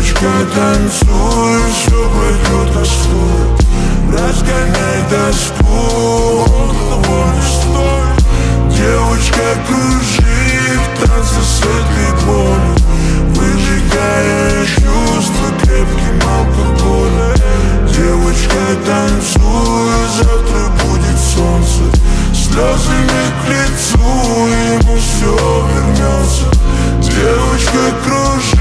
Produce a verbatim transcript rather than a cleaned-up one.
Девочка, танцуй, все пройдет, как стоит. Разгоняй тоску, он того не стоит. Девочка, кружи в танце с этой болью, выжигая чувства крепким алкоголем. Девочка, танцуй, завтра будет солнце. Слезы не к лицу, ему все вернется. Девочка, кружи